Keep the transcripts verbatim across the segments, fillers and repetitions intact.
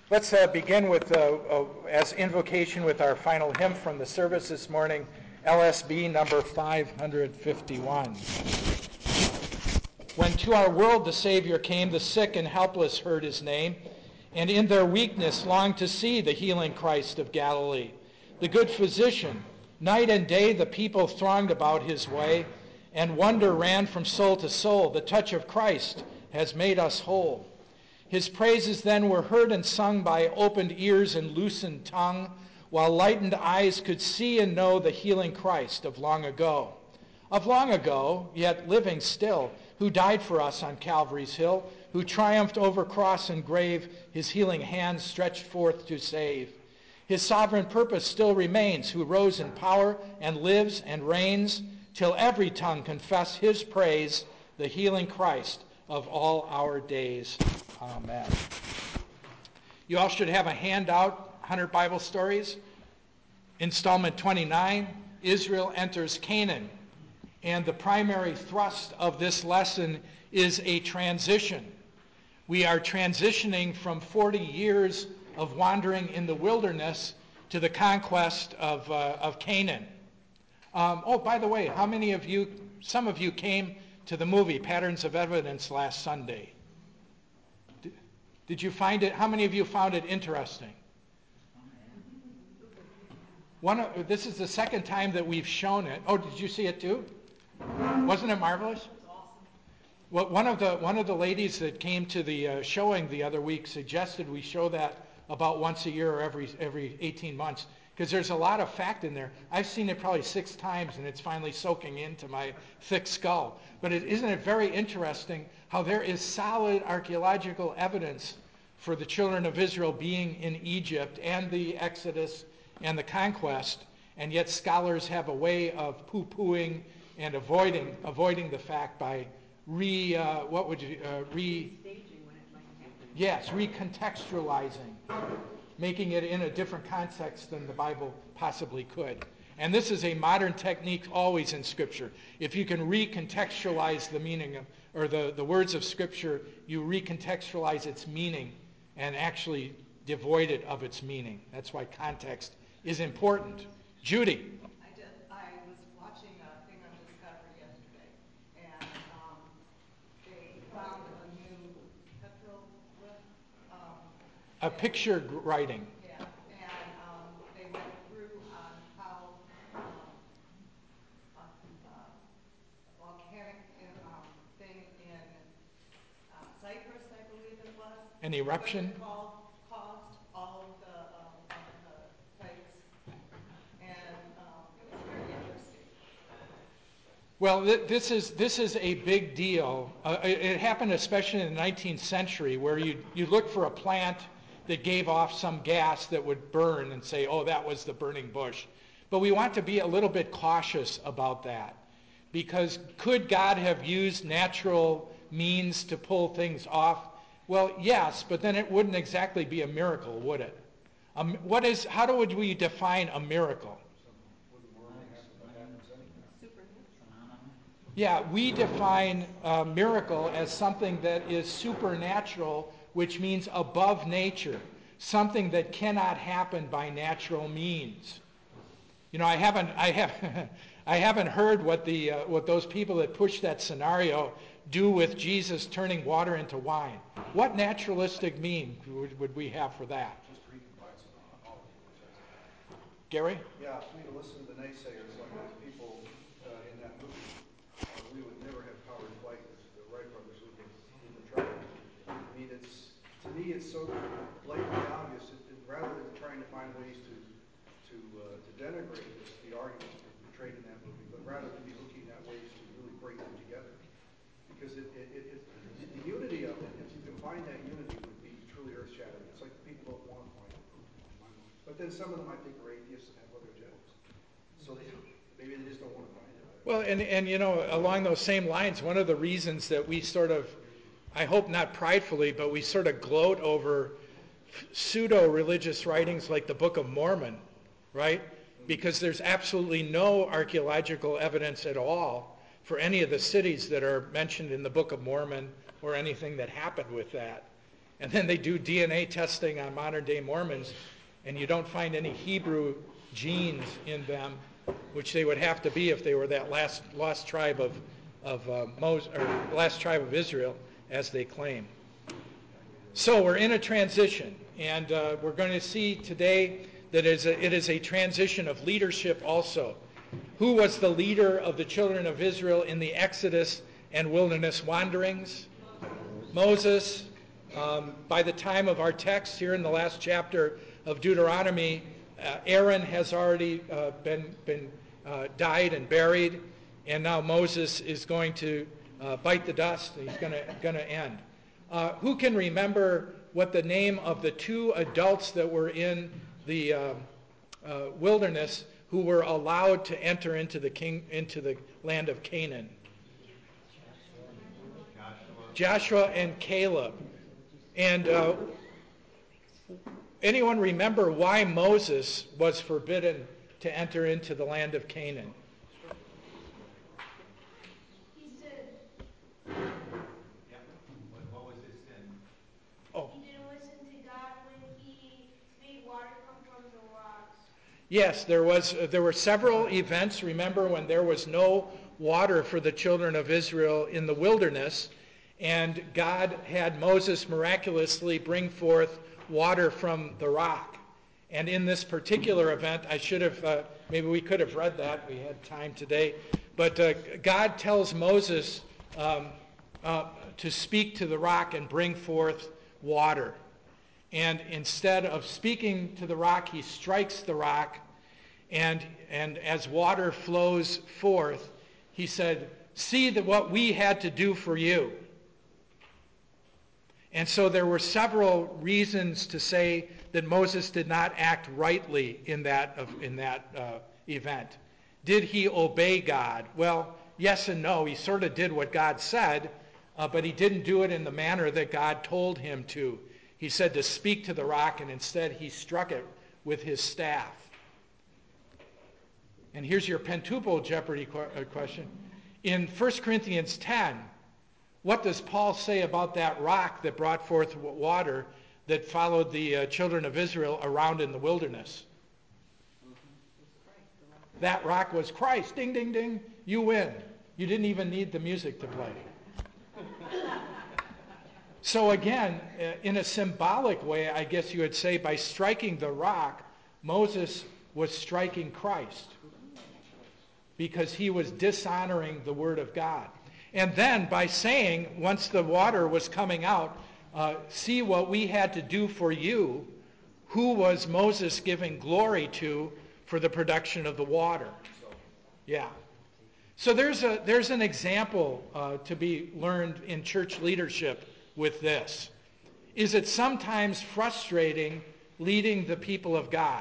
Let's uh, begin with, uh, uh, as invocation with our final hymn from the service this morning, L S B number five fifty-one. When to our world the Savior came, the sick and helpless heard his name, and in their weakness longed to see the healing Christ of Galilee. The good physician, night and day the people thronged about his way, and wonder ran from soul to soul. The touch of Christ has made us whole. His praises then were heard and sung by opened ears and loosened tongue, while lightened eyes could see and know the healing Christ of long ago. Of long ago, yet living still, who died for us on Calvary's hill, who triumphed over cross and grave, his healing hands stretched forth to save. His sovereign purpose still remains, who rose in power and lives and reigns, till every tongue confess his praise, the healing Christ of all our days. Amen. You all should have a handout, one hundred Bible Stories, installment twenty-nine, Israel enters Canaan. And the primary thrust of this lesson is a transition. We are transitioning from forty years of wandering in the wilderness to the conquest of, uh, of Canaan. Um, oh, by the way, how many of you, some of you came to the movie Patterns of Evidence last Sunday? Did, did you find it, how many of you found it interesting? One of, this is the second time that we've shown it. Oh, did you see it too? Wasn't it marvelous? It was awesome. Well, one of the one of the ladies that came to the uh, showing the other week suggested we show that about once a year or every every eighteen months, because there's a lot of fact in there. I've seen it probably six times, and it's finally soaking into my thick skull. But it, isn't it very interesting how there is solid archaeological evidence for the children of Israel being in Egypt and the Exodus and the conquest, and yet scholars have a way of poo-pooing and avoiding avoiding the fact by re uh, what would you uh, re staging when it might happen. Yes, recontextualizing, making it in a different context than the Bible possibly could. And this is a modern technique always in Scripture. If you can recontextualize the meaning of, or the, the words of Scripture, you recontextualize its meaning and actually devoid it of its meaning. That's why context is important. Judy. I did. I was watching a thing on Discovery yesterday, and um, they found a new petroglyph. Um, A picture writing. Yeah, and um, they went through on how um, a, a volcanic um, thing in uh, Cyprus, I believe it was. An eruption? Called, caused all of the, um, of the types. And um, it was very interesting. Well, th- this is this is a big deal. Uh, it, it happened especially in the nineteenth century, where you you look for a plant that gave off some gas that would burn and say, oh, that was the burning bush. But we want to be a little bit cautious about that, because could God have used natural means to pull things off? Well, yes, but then it wouldn't exactly be a miracle, would it? Um, what is? How do we define a miracle? Yeah, we define a miracle as something that is supernatural, which means above nature, something that cannot happen by natural means. You know, I haven't, I have, I haven't heard what the uh, what those people that push that scenario do with Jesus turning water into wine. What naturalistic mean would, would we have for that? Just recombines all of it. Gary? Yeah, for me to listen to the naysayers like those people uh, in that movie, uh, we would never have powered flight as the Wright brothers would have tried. I mean, it's to me, it's so blatantly obvious. It, it, rather than trying to find ways to to uh, to denigrate this, the arguments that are portrayed in that movie, but rather to be looking at ways to really bring them together. Because it, it, it, it, the unity of it, if you can find that unity, would be truly earth-shattering. It's like the people don't want to find it. But then some of them, I think, are atheists and have other agendas. So they, maybe they just don't want to find it. Well, and, and you know, along those same lines, one of the reasons that we sort of, I hope not pridefully, but we sort of gloat over pseudo-religious writings like the Book of Mormon, right? Because there's absolutely no archaeological evidence at all for any of the cities that are mentioned in the Book of Mormon or anything that happened with that. And then they do D N A testing on modern-day Mormons, and you don't find any Hebrew genes in them, which they would have to be if they were that last lost tribe of of uh, Moses, or last tribe of Israel, as they claim. So we're in a transition, and uh, we're going to see today that it is, a, it is a transition of leadership also. Who was the leader of the children of Israel in the Exodus and wilderness wanderings? Moses. Um, by the time of our text here in the last chapter of Deuteronomy, uh, Aaron has already uh, been, been uh, died and buried, and now Moses is going to uh, bite the dust, and he's going to going to end. Uh, who can remember what the name of the two adults that were in the uh, uh, wilderness who were allowed to enter into the king into the land of Canaan? Joshua, Joshua and Caleb. And uh, anyone remember why Moses was forbidden to enter into the land of Canaan? He sinned. Yeah. What, what was his sin? Oh. He didn't listen to God when he made water come from the rocks. Yes, there was. Uh, there were several events. Remember when there was no water for the children of Israel in the wilderness, and God had Moses miraculously bring forth water from the rock. And in this particular event, I should have, uh, maybe we could have read that. We had time today. But uh, God tells Moses um, uh, to speak to the rock and bring forth water. And instead of speaking to the rock, he strikes the rock. And, and as water flows forth, he said, "See that what we had to do for you." And so there were several reasons to say that Moses did not act rightly in that, in that uh, event. Did he obey God? Well, yes and no. He sort of did what God said, uh, but he didn't do it in the manner that God told him to. He said to speak to the rock, and instead he struck it with his staff. And here's your pentuple Jeopardy question. In First Corinthians ten, what does Paul say about that rock that brought forth water that followed the uh, children of Israel around in the wilderness? That rock was Christ. Ding, ding, ding. You win. You didn't even need the music to play. So again, uh, in a symbolic way, I guess you would say, by striking the rock, Moses was striking Christ because he was dishonoring the word of God. And then by saying, once the water was coming out, uh, see what we had to do for you, who was Moses giving glory to for the production of the water? Yeah. So there's a there's an example uh, to be learned in church leadership with this. Is it sometimes frustrating leading the people of God?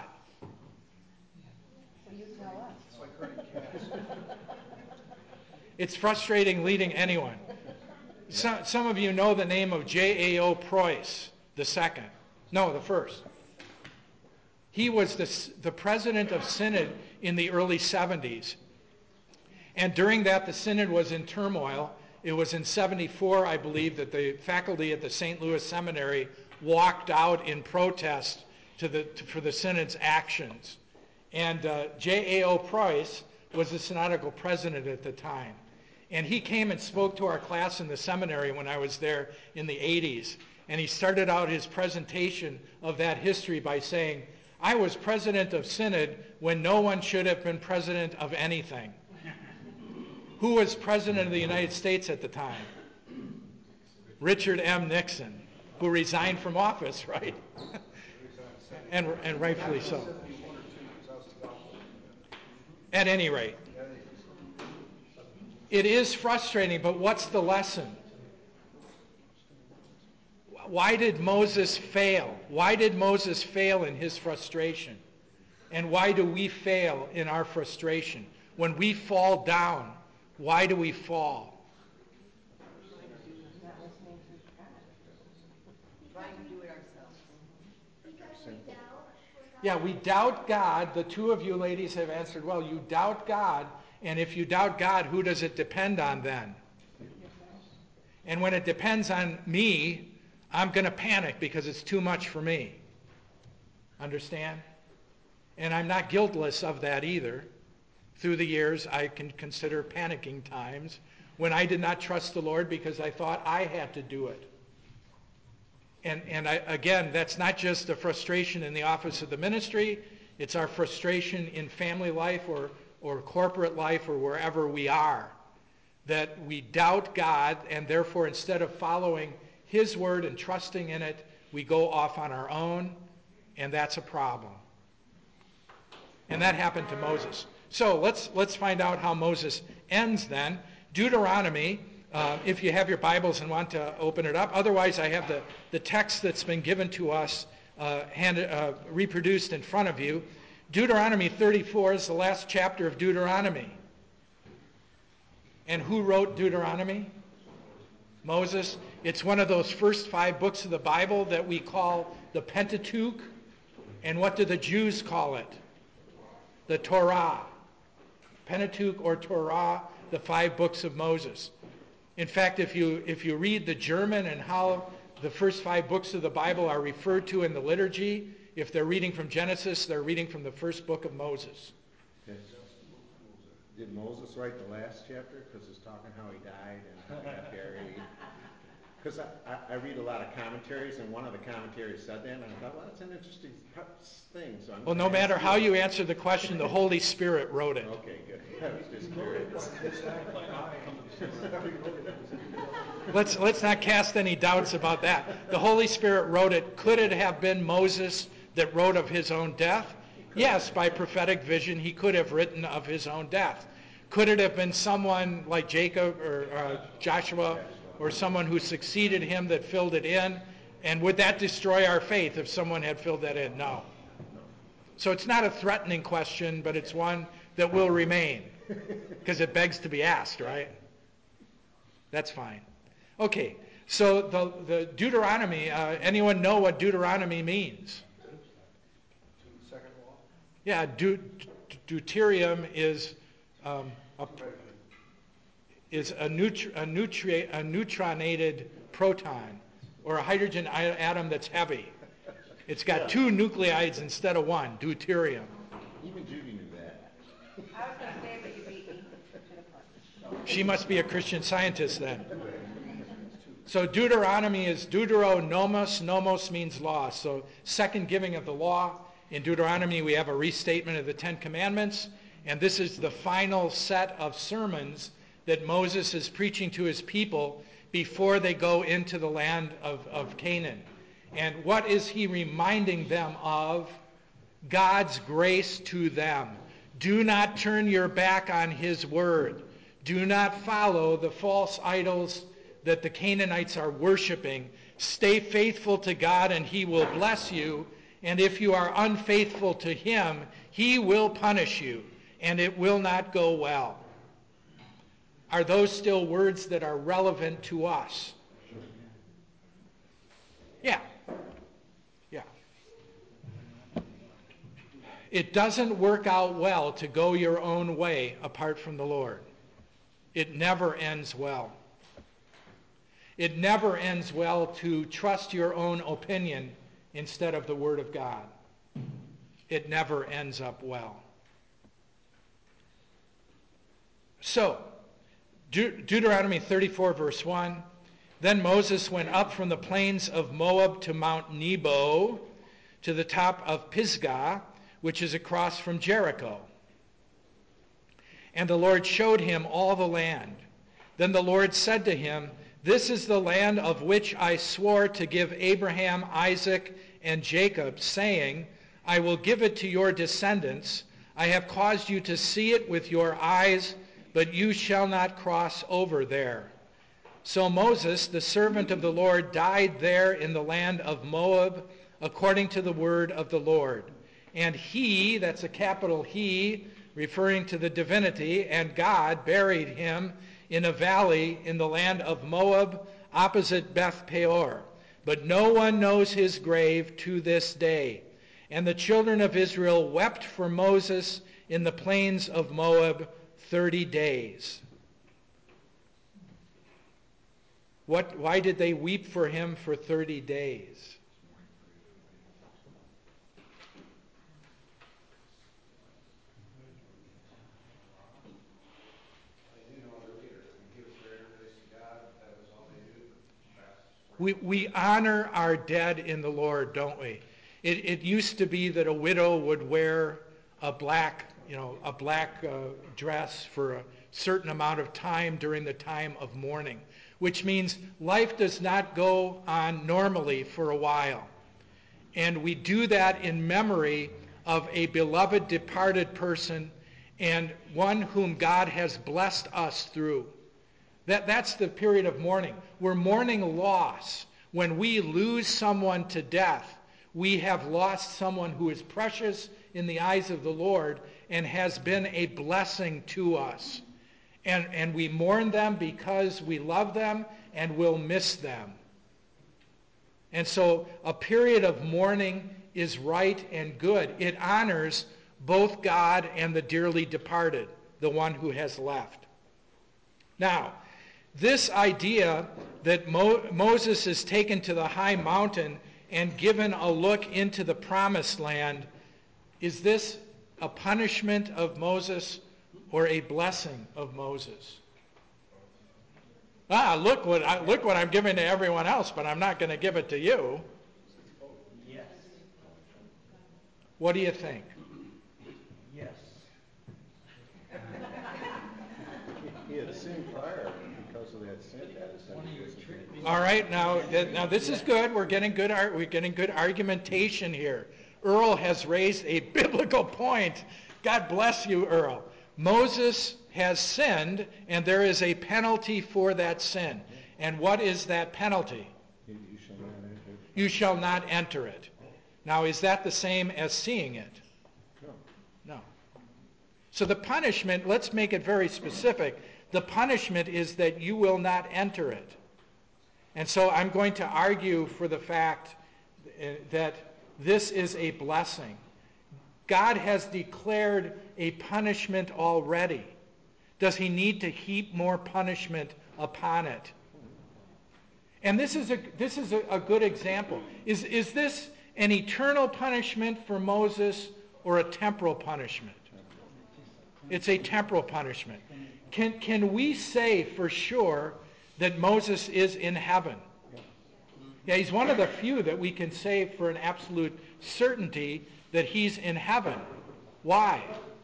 It's frustrating leading anyone. Some, some of you know the name of J A O Preuss, the second. No, the first. He was the, the president of Synod in the early seventies. And during that, the Synod was in turmoil. It was in seventy-four, I believe, that the faculty at the Saint Louis Seminary walked out in protest to the, to, for the Synod's actions. And uh, J A O Preuss was the synodical president at the time. And he came and spoke to our class in the seminary when I was there in the eighties. And he started out his presentation of that history by saying, "I was president of Synod when no one should have been president of anything." Who was president of the United States at the time? Richard M. Nixon, who resigned from office, right? and, and rightfully so. At any rate, it is frustrating, but what's the lesson? Why did Moses fail? Why did Moses fail in his frustration? And why do we fail in our frustration? When we fall down, why do we fall? Trying to do it ourselves. Because we doubt. Yeah, we doubt God. The two of you ladies have answered well. You doubt God, and if you doubt God, who does it depend on then? And when it depends on me, I'm going to panic because it's too much for me. Understand? And I'm not guiltless of that either. Through the years, I can consider panicking times when I did not trust the Lord because I thought I had to do it. And, and I, again, that's not just a frustration in the office of the ministry. It's our frustration in family life or, or corporate life or wherever we are. That we doubt God, and therefore instead of following His word and trusting in it, we go off on our own, and that's a problem. And that happened to Moses. So let's let's find out how Moses ends then. Deuteronomy, uh, if you have your Bibles and want to open it up. Otherwise, I have the, the text that's been given to us uh, handed, uh, reproduced in front of you. Deuteronomy thirty-four is the last chapter of Deuteronomy. And who wrote Deuteronomy? Moses. It's one of those first five books of the Bible that we call the Pentateuch. And what do the Jews call it? The Torah. Pentateuch or Torah, the five books of Moses. In fact, if you if you read the German and how the first five books of the Bible are referred to in the liturgy, if they're reading from Genesis, they're reading from the first book of Moses. Did Moses write the last chapter? Because it's talking how he died and how he got buried. Because I, I, I read a lot of commentaries, and one of the commentaries said that, and I thought, well, that's an interesting thing. So I'm well, no matter how you answer the question, the Holy Spirit wrote it. Okay, good. I was just curious. let's let's not cast any doubts about that. The Holy Spirit wrote it. Could it have been Moses that wrote of his own death? Yes, by prophetic vision, he could have written of his own death. Could it have been someone like Jacob or uh, Joshua or someone who succeeded him that filled it in? And would that destroy our faith if someone had filled that in? No. So it's not a threatening question, but it's one that will remain because it begs to be asked, right? That's fine. Okay, so the, the Deuteronomy, uh, anyone know what Deuteronomy means? Yeah, deut- deuterium is um, a, is a, nutri- a, nutri- a neutronated proton, or a hydrogen atom that's heavy. It's got two nucleides instead of one, deuterium. Even Judy knew that. I was going to say, but you beat me to the punch. She must be a Christian scientist then. So Deuteronomy is deuteronomos. Nomos means law. So second giving of the law. In Deuteronomy, we have a restatement of the Ten Commandments, and this is the final set of sermons that Moses is preaching to his people before they go into the land of, of Canaan. And what is he reminding them of? God's grace to them. Do not turn your back on his word. Do not follow the false idols that the Canaanites are worshiping. Stay faithful to God, and he will bless you. And if you are unfaithful to him, he will punish you, and it will not go well. Are those still words that are relevant to us? Yeah. Yeah. It doesn't work out well to go your own way apart from the Lord. It never ends well. It never ends well to trust your own opinion instead of the Word of God. It never ends up well. So, De- Deuteronomy thirty-four, verse one, then Moses went up from the plains of Moab to Mount Nebo, to the top of Pisgah, which is across from Jericho. And the Lord showed him all the land. Then the Lord said to him, this is the land of which I swore to give Abraham, Isaac, and Jacob, saying, I will give it to your descendants. I have caused you to see it with your eyes, but you shall not cross over there. So Moses, the servant of the Lord, died there in the land of Moab, according to the word of the Lord. And he, that's a capital He, referring to the divinity, and God buried him in a valley in the land of Moab, opposite Beth Peor. But no one knows his grave to this day. And the children of Israel wept for Moses in the plains of Moab thirty days. What, why did they weep for him for thirty days? We, we honor our dead in the Lord, don't we? It, it used to be that a widow would wear a black, you know, a black uh, dress for a certain amount of time during the time of mourning, which means life does not go on normally for a while. And we do that in memory of a beloved departed person and one whom God has blessed us through. That, that's the period of mourning. We're mourning loss. When we lose someone to death, we have lost someone who is precious in the eyes of the Lord and has been a blessing to us. And, and we mourn them because we love them and will miss them. And so a period of mourning is right and good. It honors both God and the dearly departed, the one who has left. Now, this idea that Mo- Moses is taken to the high mountain and given a look into the promised land, is this a punishment of Moses or a blessing of Moses? Ah, look what I, look what I'm giving to everyone else, but I'm not going to give it to you. Yes. What do you think? Yes. He had sinned prior because of that sin. That is when he was convicted. All right, now now this is good. We're getting good ar- we're getting good argumentation here. Earl has raised a biblical point. God bless you, Earl. Moses has sinned, and there is a penalty for that sin. And what is that penalty? You shall not enter. You shall not enter it. Now, is that the same as seeing it? No. No. So the punishment, let's make it very specific. The punishment is that you will not enter it. And so I'm going to argue for the fact that this is a blessing. God has declared a punishment already. Does he need to heap more punishment upon it? And this is a this is a, a good example. Is is this an eternal punishment for Moses or a temporal punishment? It's a temporal punishment. Can can we say for sure that Moses is in heaven? Yeah, he's one of the few that we can say for an absolute certainty that he's in heaven. Why?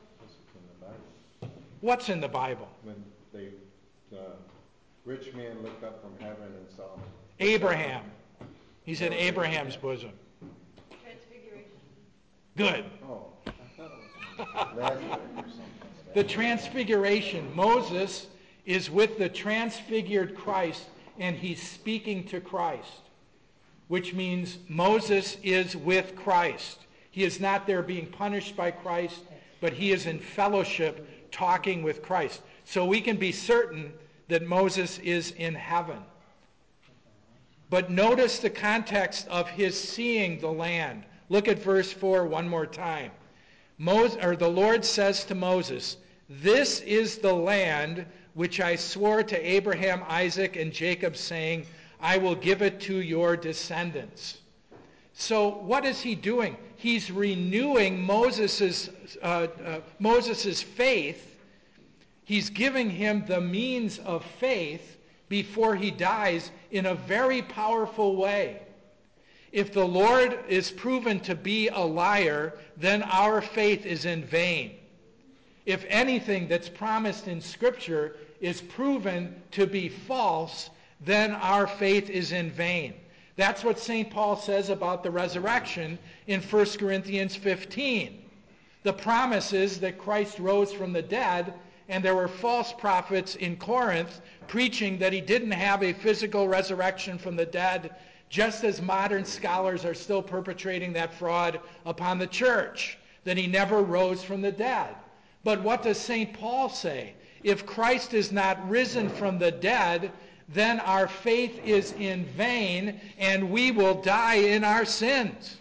What's in the Bible? When they, the rich man looked up from heaven and saw Abraham. He's in Abraham's bosom. Transfiguration. Good. Oh, I thought it was Lazarus or something. The transfiguration. Moses is with the transfigured Christ, and he's speaking to Christ, which means Moses is with Christ. He is not there being punished by Christ, but he is in fellowship talking with Christ. So we can be certain that Moses is in heaven. But notice the context of his seeing the land. Look at verse four one more time. Moses, or the Lord says to Moses, "This is the land which I swore to Abraham, Isaac, and Jacob, saying, I will give it to your descendants." So what is he doing? He's renewing Moses's, uh, uh, Moses's faith. He's giving him the means of faith before he dies in a very powerful way. If the Lord is proven to be a liar, then our faith is in vain. If anything that's promised in Scripture is proven to be false, then our faith is in vain. That's what Saint Paul says about the resurrection in First Corinthians fifteen. The promise is that Christ rose from the dead, and there were false prophets in Corinth preaching that he didn't have a physical resurrection from the dead, just as modern scholars are still perpetrating that fraud upon the church, that he never rose from the dead. But what does Saint Paul say? If Christ is not risen from the dead, then our faith is in vain, and we will die in our sins.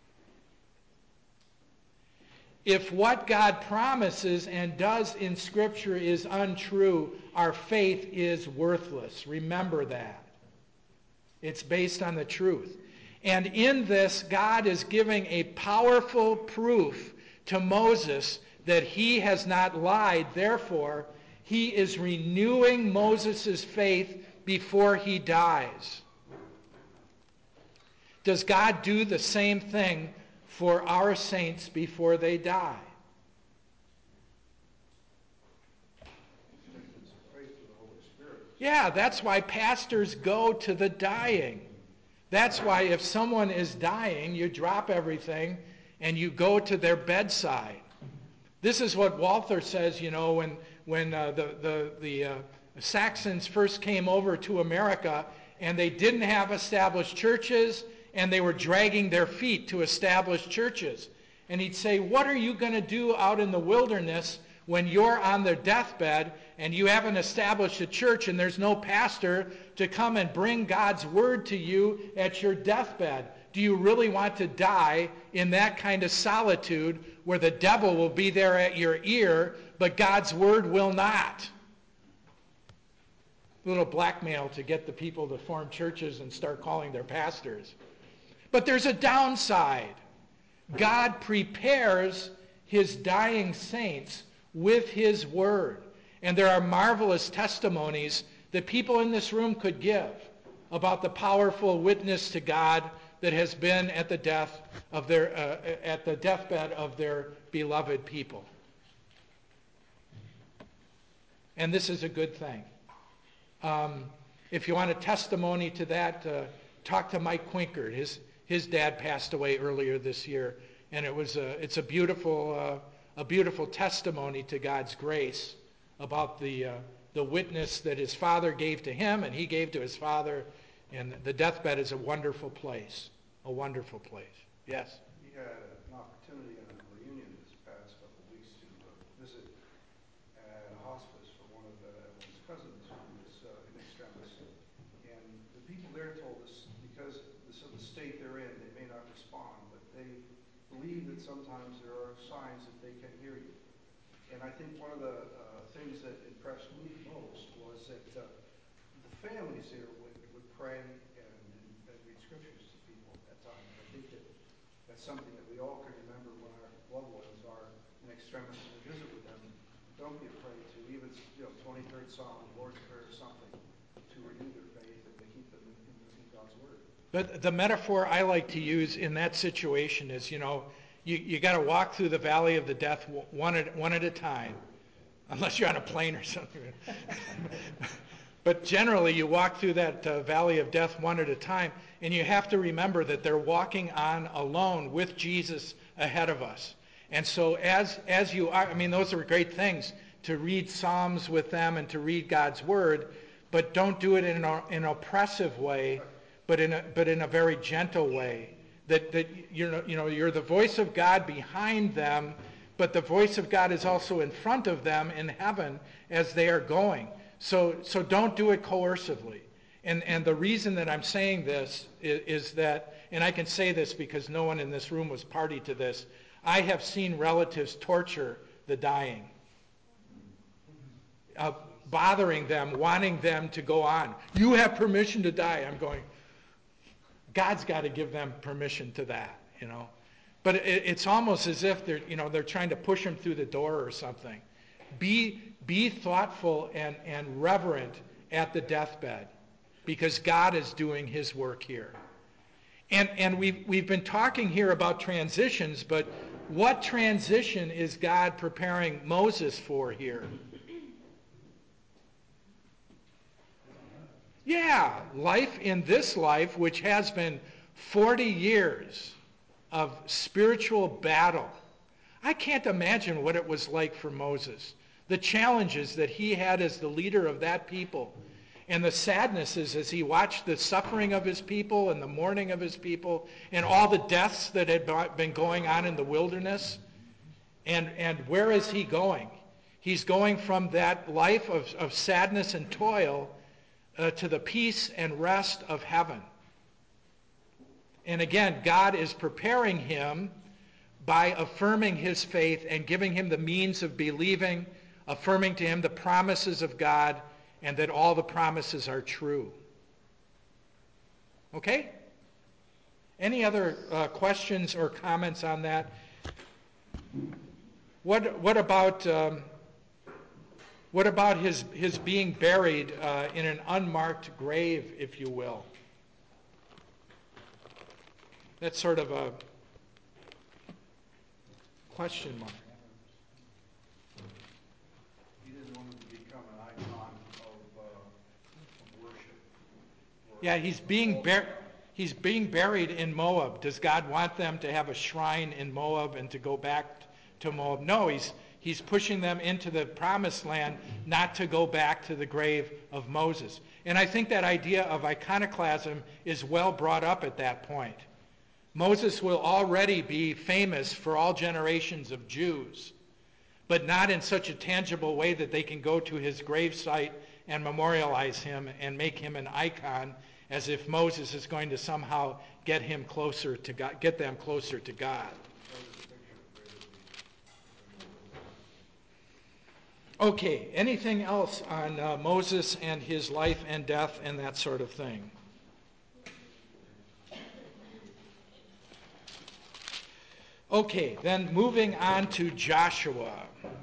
If what God promises and does in Scripture is untrue, our faith is worthless. Remember that. It's based on the truth. And in this, God is giving a powerful proof to Moses that he has not lied. Therefore, he is renewing Moses' faith before he dies. Does God do the same thing for our saints before they die? Yeah, that's why pastors go to the dying. That's why if someone is dying, you drop everything and you go to their bedside. This is what Walther says, you know, when, when uh, the, the, the uh, Saxons first came over to America and they didn't have established churches and they were dragging their feet to establish churches. And he'd say, what are you going to do out in the wilderness when you're on their deathbed and you haven't established a church and there's no pastor to come and bring God's word to you at your deathbed? Do you really want to die in that kind of solitude where the devil will be there at your ear, but God's word will not? A little blackmail to get the people to form churches and start calling their pastors. But there's a downside. God prepares his dying saints with his word. And there are marvelous testimonies that people in this room could give about the powerful witness to God that has been at the death of their uh, at the deathbed of their beloved people. And this is a good thing. Um, if you want a testimony to that, uh, talk to Mike Quinkard. His his dad passed away earlier this year, and it was a it's a beautiful uh, a beautiful testimony to God's grace about the uh, the witness that his father gave to him and he gave to his father. And the deathbed is a wonderful place, a wonderful place. Yes? We had an opportunity in a reunion this past couple of weeks to uh, visit at a hospice for one of the, his cousins who was uh, in extremis. And the people there told us, because of the state they're in, they may not respond, but they believe that sometimes there are signs that they can hear you. And I think one of the uh, things that impressed me most was that uh, the families here would, would pray and, and, and read scriptures to people at times. I think that that's something that we all can remember when our loved ones are in extremis and we visit with them. Don't be afraid to, even, you know, twenty-third Psalm, Lord's Prayer, or something, to renew their faith and to keep them in, in, in God's Word. But the metaphor I like to use in that situation is, you know, you, you got to walk through the valley of the death one at, one at a time, unless you're on a plane or something. But generally, you walk through that uh, valley of death one at a time, and you have to remember that they're walking on alone with Jesus ahead of us. And so as as you are, I mean, those are great things, to read Psalms with them and to read God's Word, but don't do it in a, an oppressive way, but in a but in a very gentle way. That that you know you know you're the voice of God behind them, but the voice of God is also in front of them in heaven as they are going. So so don't do it coercively. And and the reason that I'm saying this is, is that, and I can say this because no one in this room was party to this, I have seen relatives torture the dying, uh, bothering them, wanting them to go on. You have permission to die. I'm going, God's got to give them permission to that, you know. But it, it's almost as if they're, you know, they're trying to push them through the door or something. Be be thoughtful and, and reverent at the deathbed, because God is doing his work here. And and we've we've been talking here about transitions, but what transition is God preparing Moses for here? Yeah, life in this life, which has been forty years of spiritual battle. I can't imagine what it was like for Moses. The challenges that he had as the leader of that people, and the sadnesses as he watched the suffering of his people and the mourning of his people and all the deaths that had been going on in the wilderness. And, and where is he going? He's going from that life of, of sadness and toil uh, to the peace and rest of heaven. And again, God is preparing him by affirming his faith and giving him the means of believing, affirming to him the promises of God, and that all the promises are true. Okay? Any other uh, questions or comments on that? What what about um, what about his his being buried uh, in an unmarked grave, if you will? That's sort of a question mark. He didn't want him to become an icon of, uh, of worship. Yeah, he's being buried. He's being buried in Moab. Does God want them to have a shrine in Moab and to go back to Moab? No, he's he's pushing them into the promised land, not to go back to the grave of Moses. And I think that idea of iconoclasm is well brought up at that point. Moses will already be famous for all generations of Jews, but not in such a tangible way that they can go to his gravesite and memorialize him and make him an icon, as if Moses is going to somehow get him closer to God, get them closer to God. Okay, anything else on uh, Moses and his life and death and that sort of thing? Okay, then moving on to Joshua.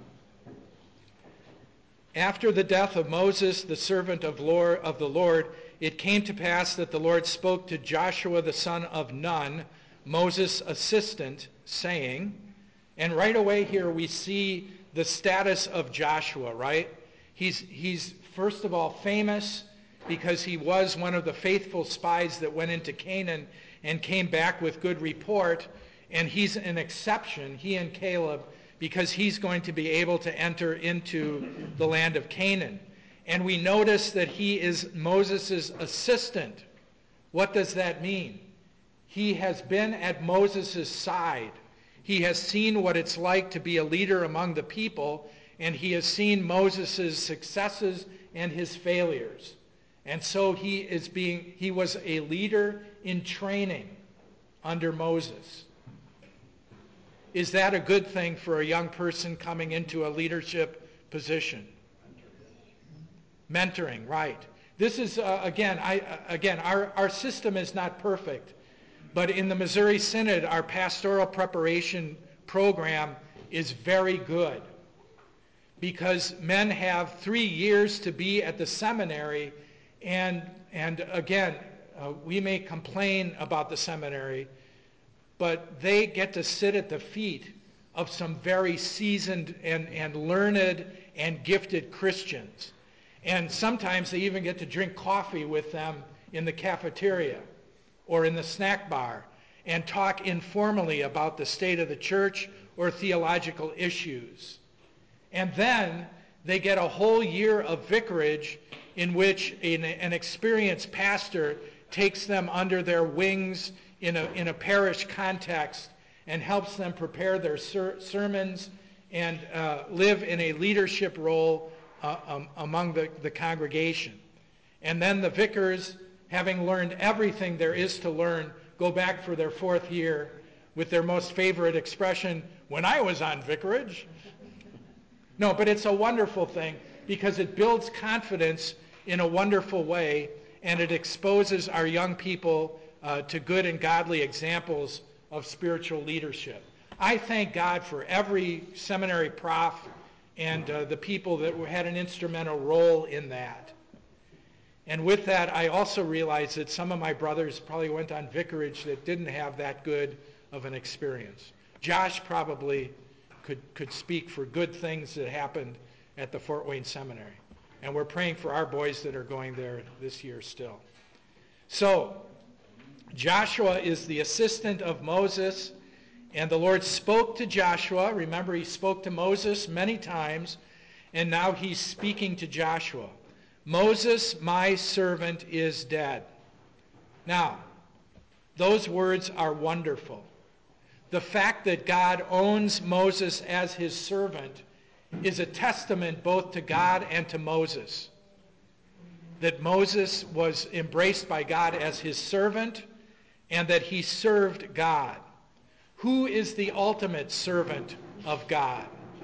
After the death of Moses, the servant of Lord, of the Lord, it came to pass that the Lord spoke to Joshua the son of Nun, Moses' assistant, saying, and right away here we see the status of Joshua, right? He's, he's first of all famous because he was one of the faithful spies that went into Canaan and came back with good report, and he's an exception, he and Caleb, because he's going to be able to enter into the land of Canaan. And we notice that he is Moses' assistant. What does that mean? He has been at Moses' side. He has seen what it's like to be a leader among the people, and he has seen Moses' successes and his failures. And so he is being he was a leader in training under Moses. Is that a good thing for a young person coming into a leadership position? Mentoring, right. This is, uh, again, I, uh, again, our, our system is not perfect, but in the Missouri Synod, our pastoral preparation program is very good because men have three years to be at the seminary, and, and again, uh, we may complain about the seminary, but they get to sit at the feet of some very seasoned and, and learned and gifted Christians. And sometimes they even get to drink coffee with them in the cafeteria or in the snack bar and talk informally about the state of the church or theological issues. And then they get a whole year of vicarage in which an, an experienced pastor takes them under their wings in a, in a parish context and helps them prepare their ser- sermons and uh, live in a leadership role uh, um, among the, the congregation. And then the vicars, having learned everything there is to learn, go back for their fourth year with their most favorite expression, when I was on vicarage. No, but it's a wonderful thing because it builds confidence in a wonderful way, and it exposes our young people uh, to good and godly examples of spiritual leadership. I thank God for every seminary prof and uh, the people that had an instrumental role in that. And with that, I also realize that some of my brothers probably went on vicarage that didn't have that good of an experience. Josh probably could, could speak for good things that happened at the Fort Wayne Seminary. And we're praying for our boys that are going there this year still. So, Joshua is the assistant of Moses, and the Lord spoke to Joshua. Remember, he spoke to Moses many times, and now he's speaking to Joshua. Moses, my servant, is dead. Now, those words are wonderful. The fact that God owns Moses as his servant is a testament both to God and to Moses. That Moses was embraced by God as his servant and that he served God. Who is the ultimate servant of God?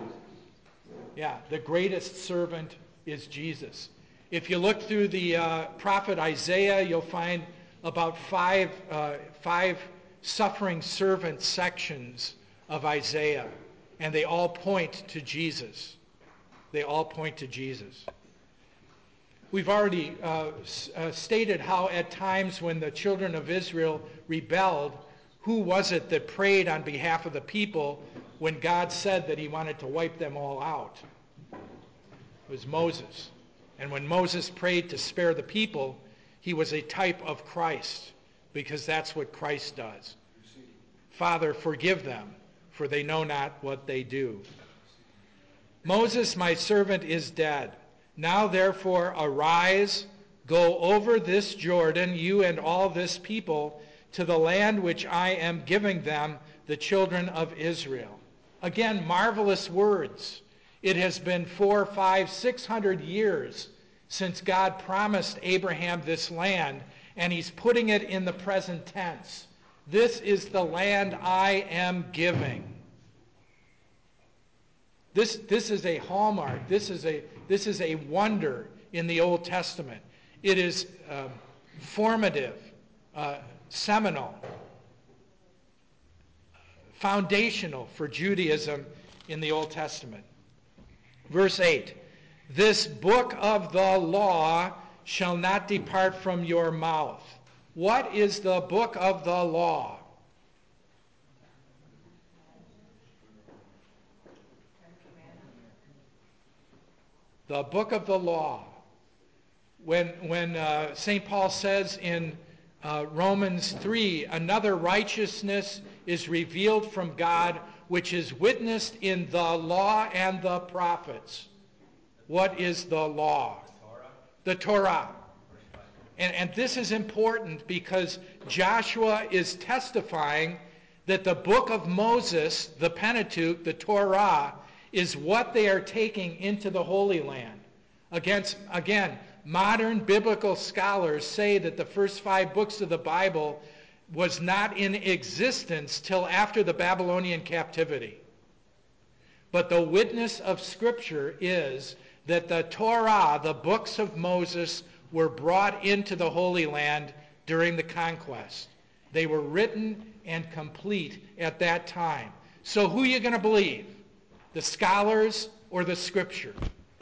Yeah, the greatest servant is Jesus. If you look through the uh, prophet Isaiah, you'll find about five, uh, five suffering servant sections of Isaiah, and they all point to Jesus. They all point to Jesus. We've already uh, s- uh, stated how at times when the children of Israel rebelled, who was it that prayed on behalf of the people when God said that he wanted to wipe them all out? It was Moses. And when Moses prayed to spare the people, he was a type of Christ, because that's what Christ does. Father, forgive them, for they know not what they do. Moses, my servant, is dead. Now therefore arise, go over this Jordan, you and all this people, to the land which I am giving them, the children of Israel. Again, marvelous words. It has been four, five, six hundred years since God promised Abraham this land, and he's putting it in the present tense. This is the land I am giving. This, this is a hallmark. This is a, this is a wonder in the Old Testament. It is um, formative, uh, seminal, foundational for Judaism in the Old Testament. Verse eight, this book of the law shall not depart from your mouth. What is the book of the law? The book of the law. When, when uh, Saint Paul says in uh, Romans three, another righteousness is revealed from God, which is witnessed in the law and the prophets. What is the law? The Torah. The Torah. And, and this is important because Joshua is testifying that the book of Moses, the Pentateuch, the Torah, is what they are taking into the Holy Land. Against, again, modern biblical scholars say that the first five books of the Bible was not in existence till after the Babylonian captivity. But the witness of Scripture is that the Torah, the books of Moses, were brought into the Holy Land during the conquest. They were written and complete at that time. So who are you going to believe? The scholars or the Scripture?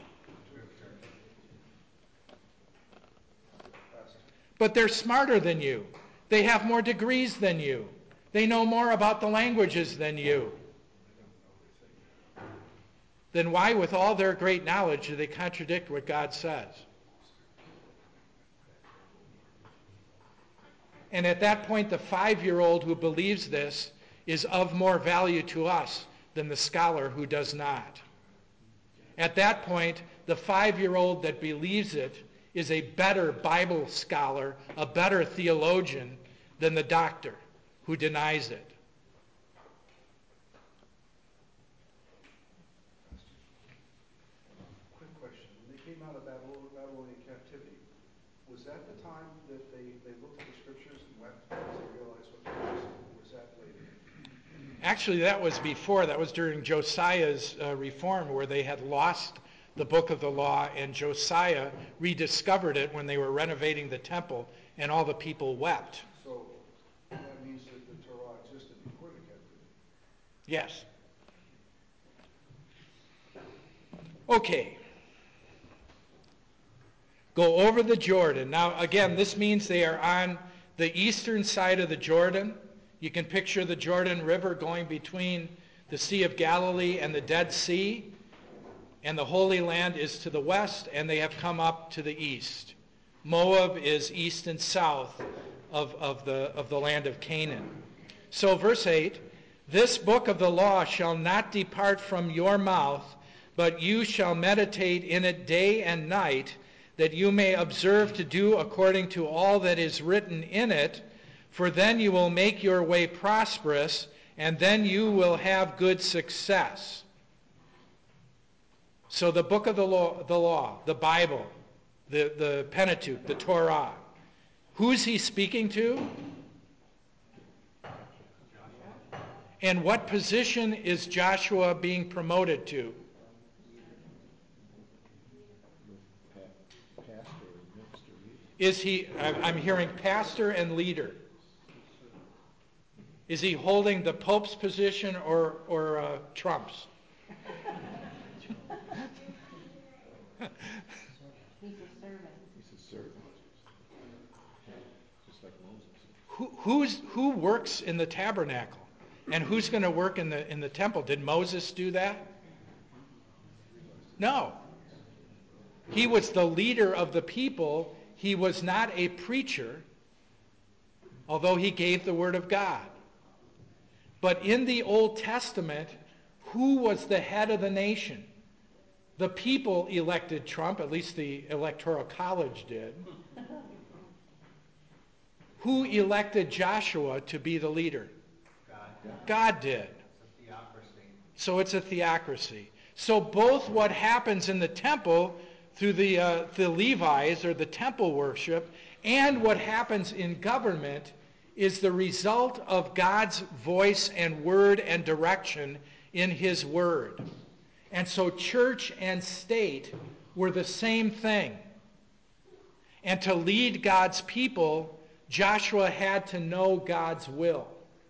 But they're smarter than you. They have more degrees than you. They know more about the languages than you. Then why, with all their great knowledge, do they contradict what God says? And at that point, the five-year-old who believes this is of more value to us than the scholar who does not. At that point, the five-year-old that believes it is a better Bible scholar, a better theologian than the doctor who denies it. Quick question. When they came out of Babylonian captivity, was that the time that they, they looked at the Scriptures and wept because they realized what they were saying, or was that later? Actually, that was before. That was during Josiah's uh, reform, where they had lost the book of the law, and Josiah rediscovered it when they were renovating the temple, and all the people wept. So that means that the Torah existed before the captivity. Yes. Okay. Go over the Jordan. Now, again, this means they are on the eastern side of the Jordan. You can picture the Jordan River going between the Sea of Galilee and the Dead Sea. And the Holy Land is to the west, and they have come up to the east. Moab is east and south of, of, the, of the land of Canaan. So verse eight, this book of the law shall not depart from your mouth, but you shall meditate in it day and night, that you may observe to do according to all that is written in it, for then you will make your way prosperous, and then you will have good success. So the book of the law, the, law, the Bible, the, the Pentateuch, the Torah, who's he speaking to? And what position is Joshua being promoted to? Is he, I'm hearing pastor and leader. Is he holding the Pope's position or, or uh, Trump's? He's a servant. He's a servant. Just like Moses. Who, who's, who works in the tabernacle? And who's going to work in the, in the temple? Did Moses do that? No. He was the leader of the people. He was not a preacher, although he gave the word of God. But in the Old Testament, who was the head of the nation? The people elected Trump, at least the Electoral College did. Who elected Joshua to be the leader? God. God did. It's a theocracy. So it's a theocracy. So both what happens in the temple through the, uh, the Levites or the temple worship and what happens in government is the result of God's voice and word and direction in his word. And so church and state were the same thing. And to lead God's people, Joshua had to know God's will.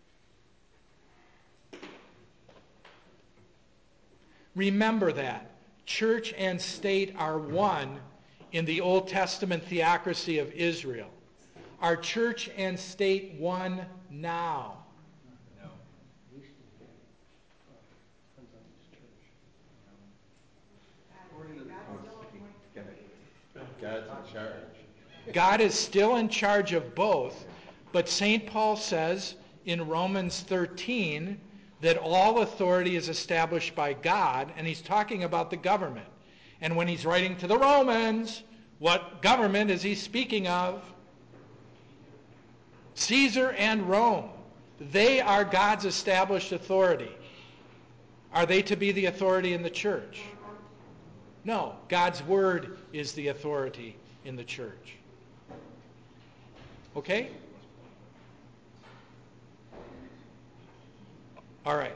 Remember that. Church and state are one in the Old Testament theocracy of Israel. Are church and state one now? No. God's in charge. God is still in charge of both, but Saint Paul says in Romans thirteen that all authority is established by God, and he's talking about the government. And when he's writing to the Romans, what government is he speaking of? Caesar and Rome. They are God's established authority. Are they to be the authority in the church? No, God's word is the authority in the church. Okay? All right.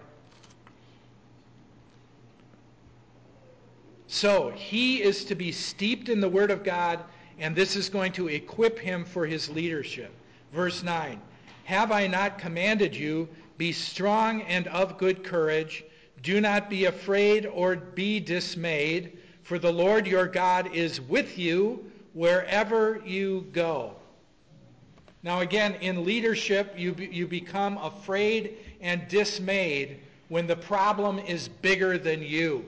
So, he is to be steeped in the Word of God, and this is going to equip him for his leadership. Verse nine, have I not commanded you, be strong and of good courage, do not be afraid or be dismayed, for the Lord your God is with you wherever you go. Now again, in leadership, you, be, you become afraid and dismayed when the problem is bigger than you.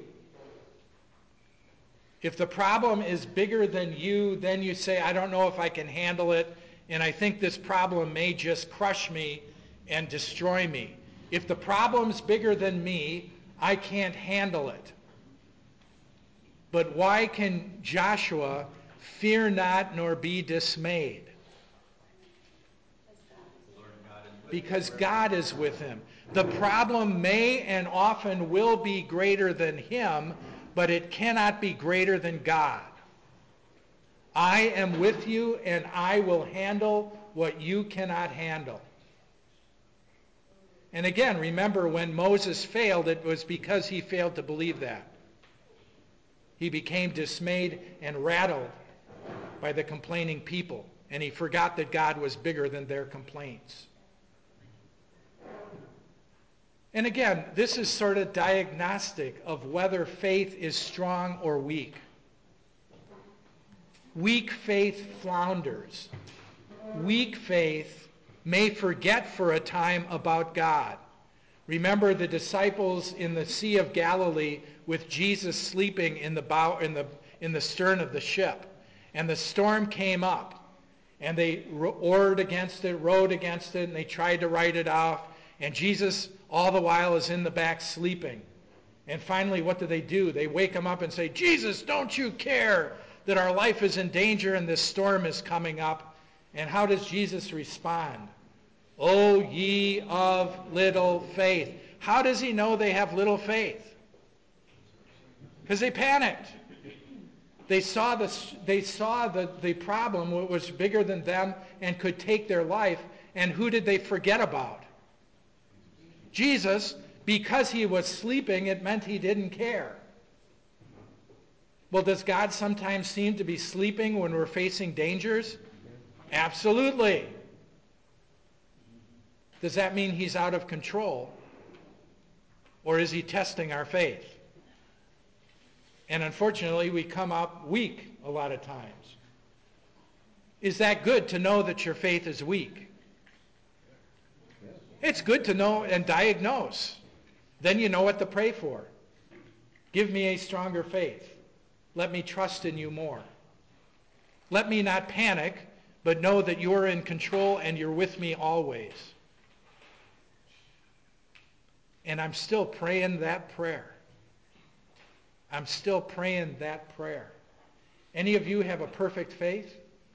If the problem is bigger than you, then you say, I don't know if I can handle it, and I think this problem may just crush me and destroy me. If the problem's bigger than me, I can't handle it. But why can Joshua fear not nor be dismayed? Because God is with him. The problem may and often will be greater than him, but it cannot be greater than God. I am with you, and I will handle what you cannot handle. And again, remember, when Moses failed, it was because he failed to believe that. He became dismayed and rattled by the complaining people, and he forgot that God was bigger than their complaints. And again, this is sort of diagnostic of whether faith is strong or weak. Weak faith flounders. Weak faith may forget for a time about God. Remember the disciples in the Sea of Galilee with Jesus sleeping in the bow, in the in the stern of the ship, and the storm came up, and they oared against it, rowed against it, and they tried to write it off. And Jesus, all the while, is in the back sleeping. And finally, what do they do? They wake him up and say, Jesus, don't you care that our life is in danger and this storm is coming up? And how does Jesus respond? O ye of little faith. How does he know they have little faith? Because they panicked. They saw, the, they saw the, the problem was bigger than them and could take their life. And who did they forget about? Jesus. Because he was sleeping, it meant he didn't care. Well, does God sometimes seem to be sleeping when we're facing dangers? Absolutely. Does that mean he's out of control? Or is he testing our faith? And unfortunately, we come up weak a lot of times. Is that good to know that your faith is weak? It's good to know and diagnose. Then you know what to pray for. Give me a stronger faith. Let me trust in you more. Let me not panic, but know that you're in control and you're with me always. And I'm still praying that prayer. I'm still praying that prayer. Any of you have a perfect faith?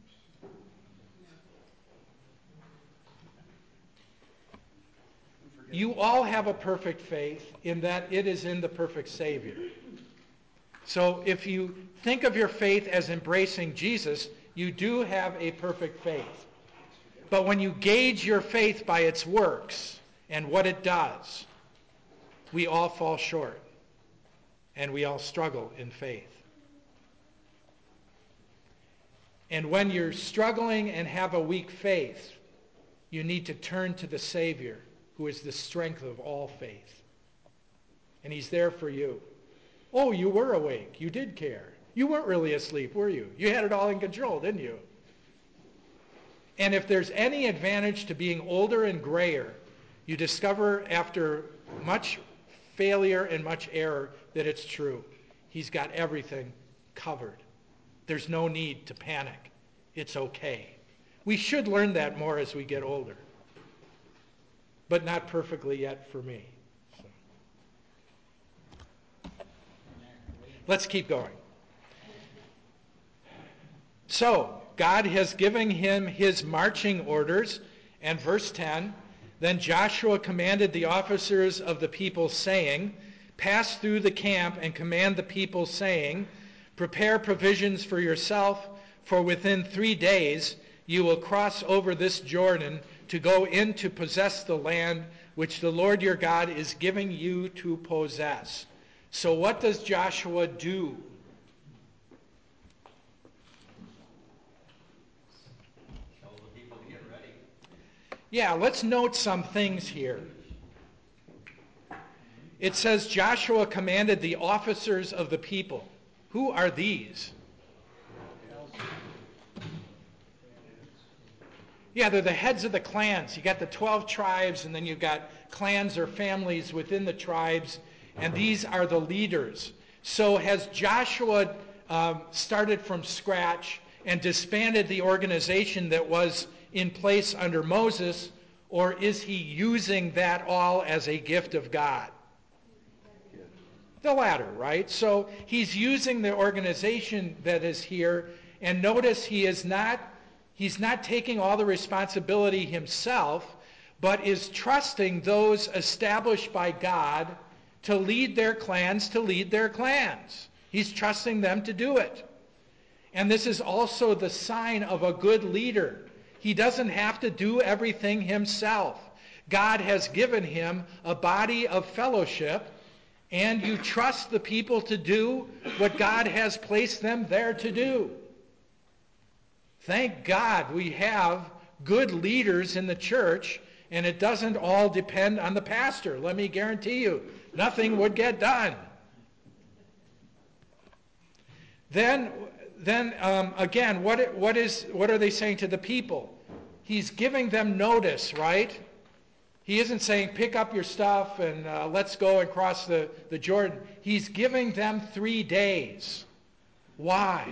You all have a perfect faith in that it is in the perfect Savior. So if you think of your faith as embracing Jesus, you do have a perfect faith. But when you gauge your faith by its works and what it does, we all fall short and we all struggle in faith. And when you're struggling and have a weak faith, you need to turn to the Savior, who is the strength of all faith. And he's there for you. Oh, you were awake. You did care. You weren't really asleep, were you? You had it all in control, didn't you? And if there's any advantage to being older and grayer, you discover after much failure and much error that it's true. He's got everything covered. There's no need to panic. It's okay. We should learn that more as we get older. But not perfectly yet for me. So. Let's keep going. So, God has given him his marching orders, and verse ten, then Joshua commanded the officers of the people, saying, pass through the camp and command the people, saying, prepare provisions for yourself, for within three days you will cross over this Jordan to go in to possess the land which the Lord your God is giving you to possess. So what does Joshua do? Tell the people to get ready. Yeah, let's note some things here. It says Joshua commanded the officers of the people. Who are these? Yeah, they're the heads of the clans. You got the twelve tribes, and then you've got clans or families within the tribes, and these are the leaders. So has Joshua um, started from scratch and disbanded the organization that was in place under Moses, or is he using that all as a gift of God? The latter, right? So he's using the organization that is here, and notice he is not He's not taking all the responsibility himself, but is trusting those established by God to lead their clans, to lead their clans. He's trusting them to do it. And this is also the sign of a good leader. He doesn't have to do everything himself. God has given him a body of fellowship, and you trust the people to do what God has placed them there to do. Thank God we have good leaders in the church, and it doesn't all depend on the pastor. Let me guarantee you, nothing would get done. Then, then um, again, what, what, is, what are they saying to the people? He's giving them notice, right? He isn't saying, pick up your stuff and uh, let's go and cross the, the Jordan. He's giving them three days. Why?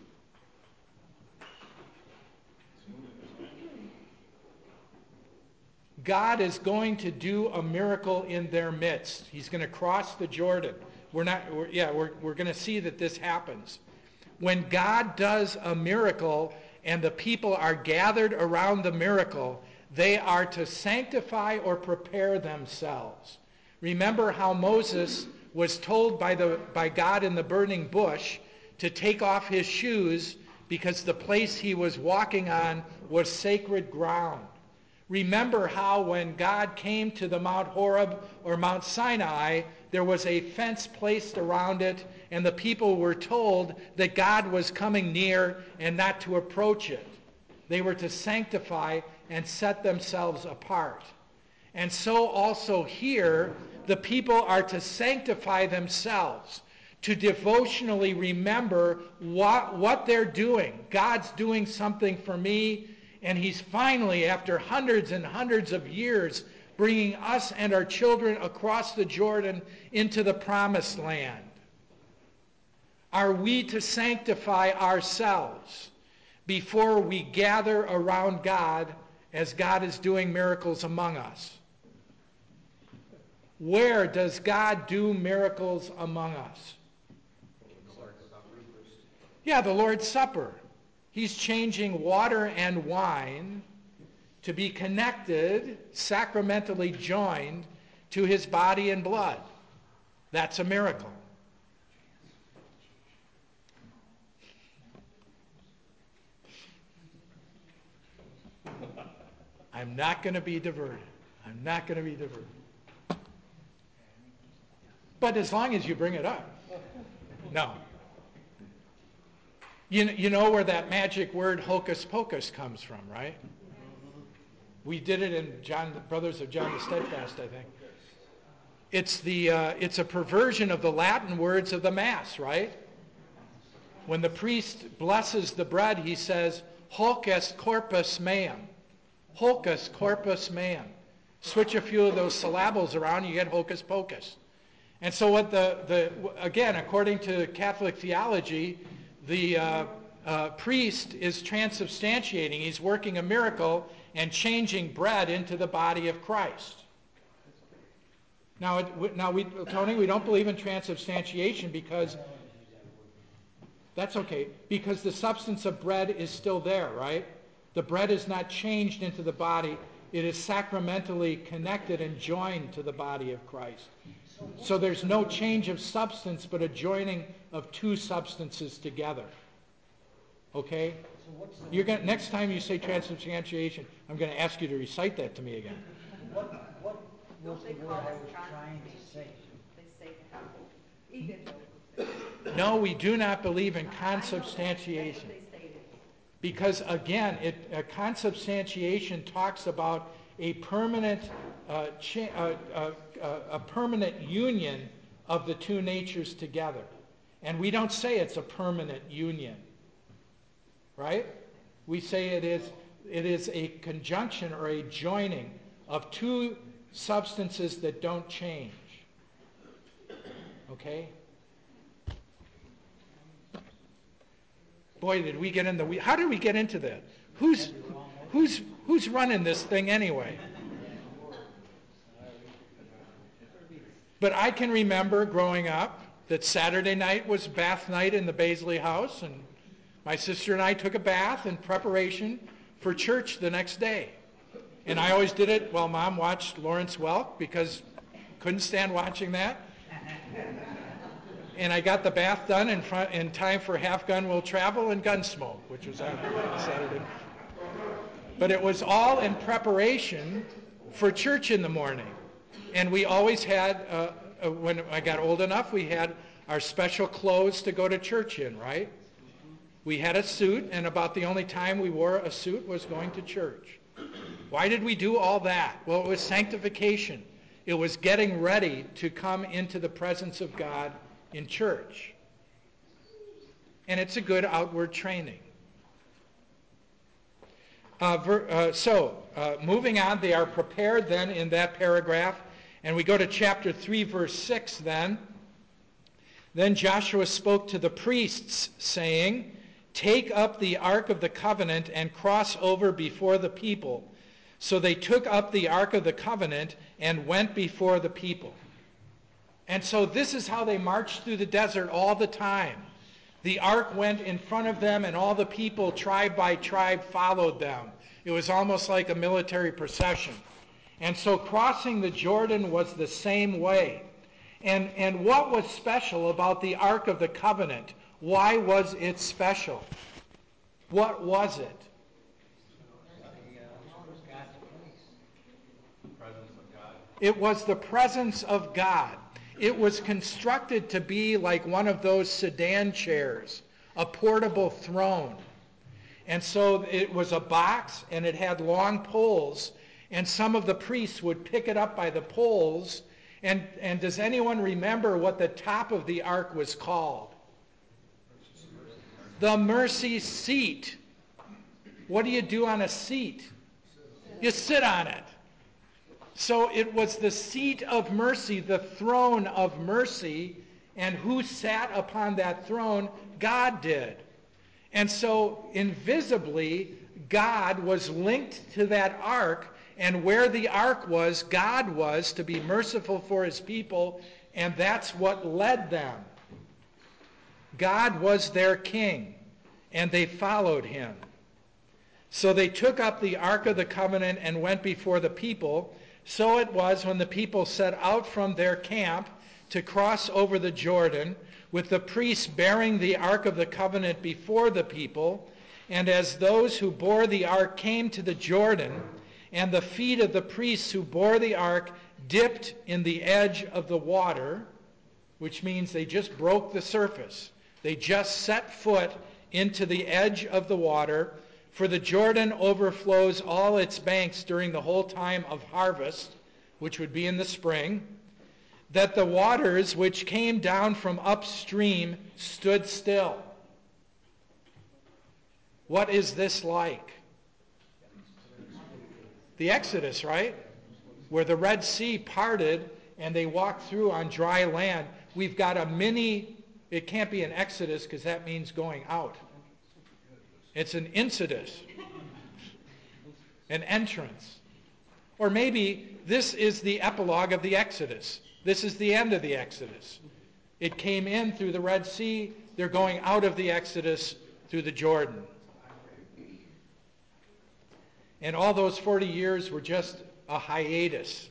God is going to do a miracle in their midst. He's going to cross the Jordan. We're not, we're, yeah, we're, we're going to see that this happens. When God does a miracle and the people are gathered around the miracle, they are to sanctify or prepare themselves. Remember how Moses was told by, the, by God in the burning bush to take off his shoes because the place he was walking on was sacred ground. Remember how when God came to the Mount Horeb or Mount Sinai, there was a fence placed around it, and the people were told that God was coming near and not to approach it. They were to sanctify and set themselves apart. And so also here, the people are to sanctify themselves, to devotionally remember what, what they're doing. God's doing something for me, and he's finally, after hundreds and hundreds of years, bringing us and our children across the Jordan into the promised land. Are we to sanctify ourselves before we gather around God as God is doing miracles among us? Where does God do miracles among us? Yeah, the Lord's Supper. He's changing water and wine to be connected, sacramentally joined to his body and blood. That's a miracle. I'm not going to be diverted. I'm not going to be diverted. But as long as you bring it up. No. You, you know where that magic word hocus pocus comes from, right? We did it in John, the Brothers of John the Steadfast, I think. It's the uh, it's a perversion of the Latin words of the Mass, right? When the priest blesses the bread, he says, "Hoc est corpus meum." Hocus corpus meum. Switch a few of those syllables around, you get hocus pocus. And so what the, the again, according to Catholic theology, the uh, uh, priest is transubstantiating. He's working a miracle and changing bread into the body of Christ. Now, it, now we, Tony, we don't believe in transubstantiation because, that's okay, because the substance of bread is still there, right? The bread is not changed into the body. It is sacramentally connected and joined to the body of Christ. So there's no change of substance, but a joining of two substances together. Okay? You're going next time you say transubstantiation, I'm going to ask you to recite that to me again. What, what was the word I was trying to say? They say that. No, we do not believe in consubstantiation. Because again, it, uh, consubstantiation talks about a permanent, uh, cha- uh, uh, uh, a permanent union of the two natures together, and we don't say it's a permanent union, right? We say it is it is a conjunction or a joining of two substances that don't change. Okay. Boy, did we get in the... How did we get into that? Who's who's who's running this thing anyway? But I can remember growing up that Saturday night was bath night in the Baisley house, and my sister and I took a bath in preparation for church the next day. And I always did it while Mom watched Lawrence Welk because couldn't stand watching that. And I got the bath done in, front, in time for Half Gun Will Travel and Gunsmoke, which was on Saturday. But it was all in preparation for church in the morning. And we always had, uh, uh, when I got old enough, we had our special clothes to go to church in, right? We had a suit, and about the only time we wore a suit was going to church. Why did we do all that? Well, it was sanctification. It was getting ready to come into the presence of God in church. And it's a good outward training. Uh, ver, uh, so, uh, moving on, they are prepared then in that paragraph. And we go to chapter three, verse six then. Then Joshua spoke to the priests, saying, "Take up the ark of the covenant and cross over before the people." So they took up the ark of the covenant and went before the people. And so this is how they marched through the desert all the time. The ark went in front of them, and all the people, tribe by tribe, followed them. It was almost like a military procession. And so crossing the Jordan was the same way. And, and what was special about the Ark of the Covenant? Why was it special? What was it? Presence of God. It was the presence of God. It was constructed to be like one of those sedan chairs, a portable throne. And so it was a box, and it had long poles, and some of the priests would pick it up by the poles. And, and does anyone remember what the top of the ark was called? The mercy seat. What do you do on a seat? You sit on it. So it was the seat of mercy, the throne of mercy, and who sat upon that throne? God did. And so invisibly, God was linked to that ark, and where the ark was, God was to be merciful for his people, and that's what led them. God was their king, and they followed him. So they took up the Ark of the Covenant and went before the people. So it was when the people set out from their camp to cross over the Jordan, with the priests bearing the Ark of the Covenant before the people. And as those who bore the Ark came to the Jordan, and the feet of the priests who bore the Ark dipped in the edge of the water, which means they just broke the surface. They just set foot into the edge of the water. For the Jordan overflows all its banks during the whole time of harvest, which would be in the spring, that the waters which came down from upstream stood still. What is this like? The Exodus, right? Where the Red Sea parted and they walked through on dry land. We've got a mini, it can't be an Exodus because that means going out. It's an incidus, an entrance. Or maybe this is the epilogue of the Exodus. This is the end of the Exodus. It came in through the Red Sea. They're going out of the Exodus through the Jordan. And all those forty years were just a hiatus.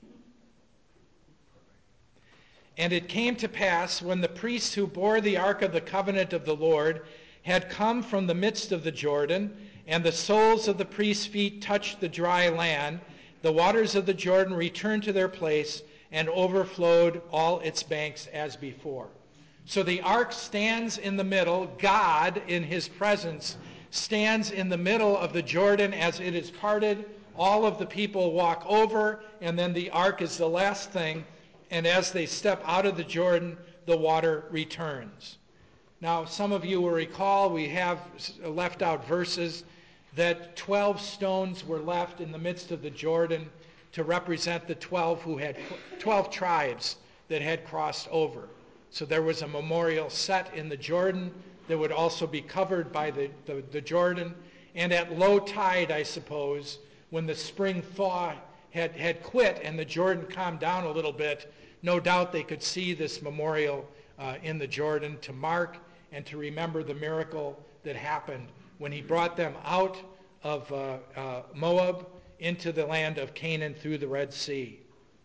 And it came to pass when the priests who bore the Ark of the Covenant of the Lord had come from the midst of the Jordan, and the soles of the priests' feet touched the dry land, the waters of the Jordan returned to their place and overflowed all its banks as before. So the ark stands in the middle. God, in his presence, stands in the middle of the Jordan as it is parted. All of the people walk over, and then the ark is the last thing. And as they step out of the Jordan, the water returns. Now, some of you will recall we have left out verses that twelve stones were left in the midst of the Jordan to represent the twelve who had twelve tribes that had crossed over. So there was a memorial set in the Jordan that would also be covered by the, the, the Jordan. And at low tide, I suppose, when the spring thaw had, had quit and the Jordan calmed down a little bit, no doubt they could see this memorial uh, in the Jordan to mark and to remember the miracle that happened when he brought them out of uh, uh, Moab into the land of Canaan through the Red Sea.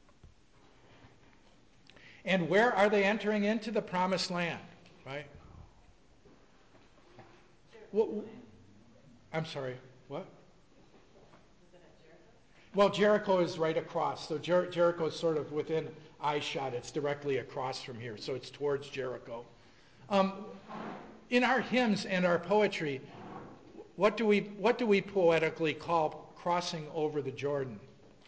And where are they entering into? The promised land, right? What, I'm sorry, what? Well, Jericho is right across. So Jer- Jericho is sort of within eye shot. It's directly across from here, so it's towards Jericho. Um, in our hymns and our poetry, what do we what do we poetically call crossing over the Jordan?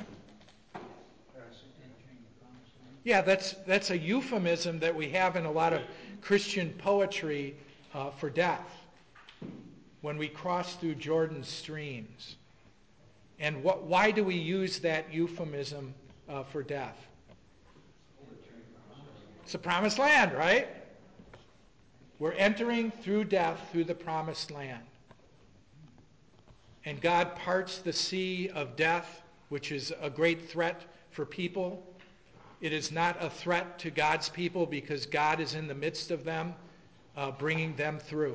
Yeah, that's that's a euphemism that we have in a lot of Christian poetry uh, for death. When we cross through Jordan streams. And what, why do we use that euphemism uh, for death? It's the promised land, right? We're entering through death through the promised land. And God parts the sea of death, which is a great threat for people. It is not a threat to God's people because God is in the midst of them, uh, bringing them through.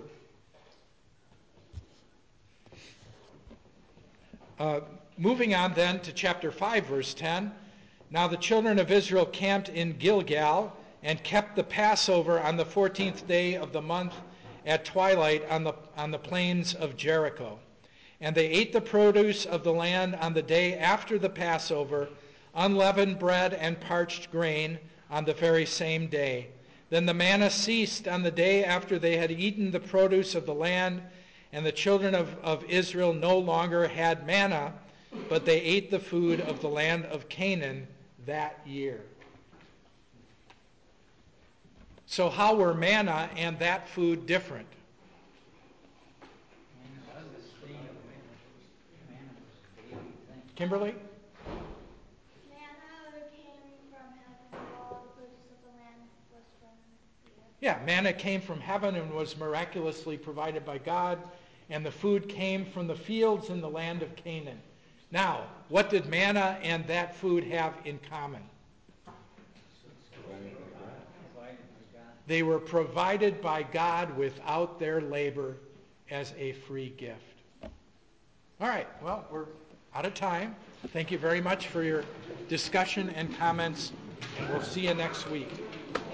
Uh, moving on then to chapter five, verse ten. Now the children of Israel camped in Gilgal and kept the Passover on the fourteenth day of the month at twilight on the, on the plains of Jericho. And they ate the produce of the land on the day after the Passover, unleavened bread and parched grain on the very same day. Then the manna ceased on the day after they had eaten the produce of the land, And the children of, of Israel no longer had manna, but they ate the food of the land of Canaan that year. So how were manna and that food different? Kimberly? Manna came from heaven, all the produce of the land was from the earth. Yeah, manna came from heaven and was miraculously provided by God, and the food came from the fields in the land of Canaan. Now, what did manna and that food have in common? They were provided by God without their labor as a free gift. All right, well, we're out of time. Thank you very much for your discussion and comments, and we'll see you next week.